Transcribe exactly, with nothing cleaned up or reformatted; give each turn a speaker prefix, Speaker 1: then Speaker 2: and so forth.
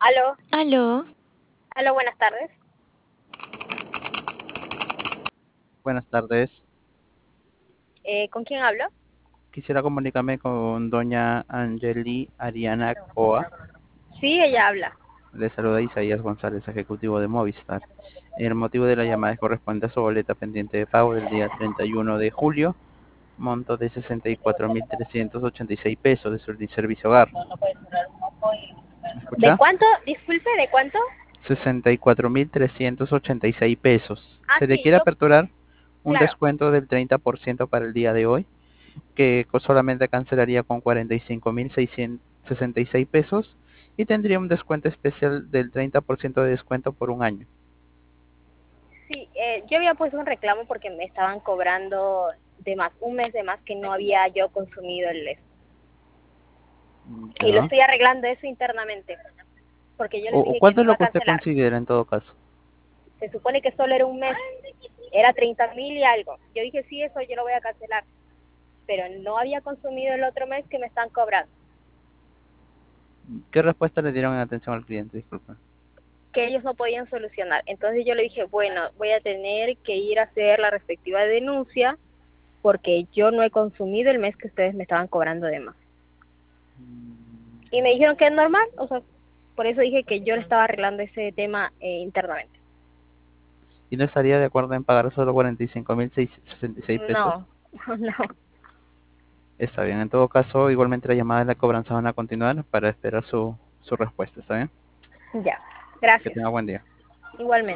Speaker 1: Aló,
Speaker 2: Aló,
Speaker 1: aló, buenas tardes.
Speaker 3: Buenas tardes.
Speaker 1: Eh, ¿con quién hablo?
Speaker 3: Quisiera comunicarme con doña Angeli Ariana Coa.
Speaker 1: Sí, ella habla.
Speaker 3: Le saluda Isaías González, ejecutivo de Movistar. El motivo de la llamada corresponde a su boleta pendiente de pago del día treinta y uno de julio, monto de sesenta y cuatro mil trescientos ochenta y seis pesos de su servicio hogar. ¿Me
Speaker 1: ¿De
Speaker 3: escucha?
Speaker 1: cuánto? Disculpe, ¿de cuánto?
Speaker 3: sesenta y cuatro mil trescientos ochenta y seis pesos.
Speaker 1: Ah,
Speaker 3: Se le
Speaker 1: sí,
Speaker 3: quiere
Speaker 1: yo,
Speaker 3: aperturar un
Speaker 1: claro.
Speaker 3: descuento del treinta por ciento para el día de hoy, que co- solamente cancelaría con cuarenta y cinco mil seiscientos sesenta y seis pesos y tendría un descuento especial del treinta por ciento de descuento por un año.
Speaker 1: Sí, eh, yo había puesto un reclamo porque me estaban cobrando de más, un mes de más que no había yo consumido el esto. Y lo
Speaker 3: ¿Ya?
Speaker 1: estoy arreglando eso internamente, porque yo
Speaker 3: ¿O,
Speaker 1: les
Speaker 3: o
Speaker 1: dije que
Speaker 3: cuánto
Speaker 1: no
Speaker 3: es
Speaker 1: iba
Speaker 3: lo
Speaker 1: a
Speaker 3: que usted
Speaker 1: cancelar.
Speaker 3: considera en todo caso?
Speaker 1: Se supone que solo era un mes, era treinta mil y algo. Yo dije, sí, eso yo lo voy a cancelar, pero no había consumido el otro mes que me están cobrando.
Speaker 3: ¿Qué respuesta le dieron en atención al cliente? Disculpa.
Speaker 1: Que ellos no podían solucionar. Entonces yo le dije, bueno, voy a tener que ir a hacer la respectiva denuncia porque yo no he consumido el mes que ustedes me estaban cobrando de más. Y me dijeron que es normal, o sea, por eso dije que yo le estaba arreglando ese tema eh, internamente.
Speaker 3: ¿Y no estaría de acuerdo en pagar solo cuarenta y cinco mil sesenta y seis pesos?
Speaker 1: No, no.
Speaker 3: Está bien, en todo caso, igualmente las llamadas de la cobranza van a continuar para esperar su, su respuesta, ¿está bien?
Speaker 1: Ya,
Speaker 3: Que
Speaker 1: gracias.
Speaker 3: tenga buen día.
Speaker 1: Igualmente.